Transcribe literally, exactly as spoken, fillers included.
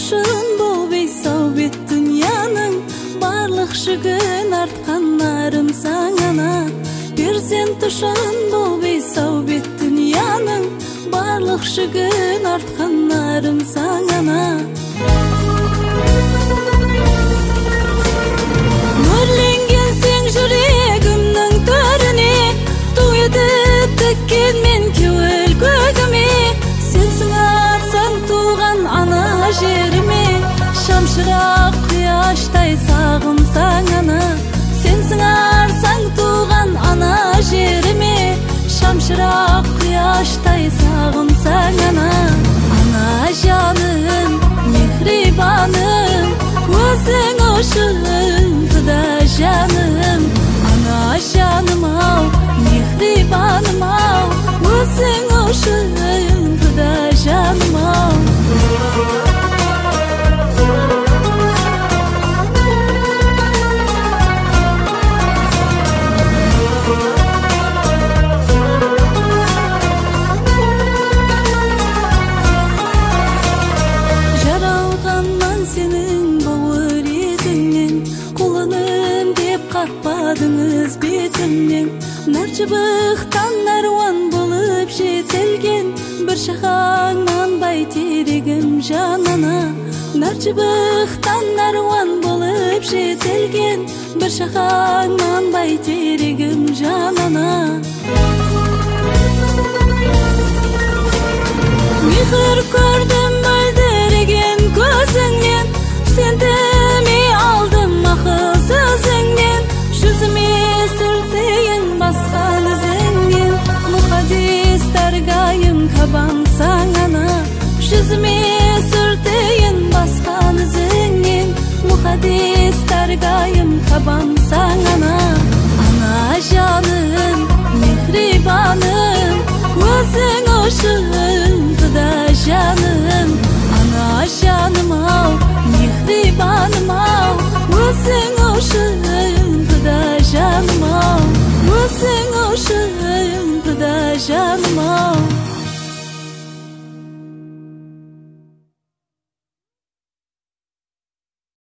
тушun болбей саубет дünyanın барлық жүгін артқан нарым саңана. Берсен тушun болбей саубет dünyanın барлық жүгін артқан нарым саңана. Мөрленген сен жүрегімнің төріне, туйды тіккен мен кеуіл көгіме. Сенсің арсаң туған ана жеріме, шамшырақ құяштай сағым саңана. Сенсің арсаң туған ана жеріме, шамшырақ құяштай сағым саңана. Ана жаным, мехрибаным, өзің үшін құда жаным. Ана жаным ау, мехрибаным ау, өзің үшін құда жаным ау. Қақпадыңыз бетімнен, нарчыбықтан наруан болып жетілген, бір шақаңнан бәйтерегім жанана. Нарчыбықтан наруан болып жетілген, бір шақаңнан бәйтерегім жанана. Мехір көрдім мөлдіреген көзіңнен, сендіме алдым ақыл сөзіңнен. Жүзіме сүртейін басқан ізіңнен, мұқадистар ғайым қабан саңана. Жүзіме сүртейін басқан ізіңнен, мұқадистар ғайым қабан саңана. Ана жаным, мехрибаным, өзің үшін құда жаным. Ана жаным ау, мехрибаным ау,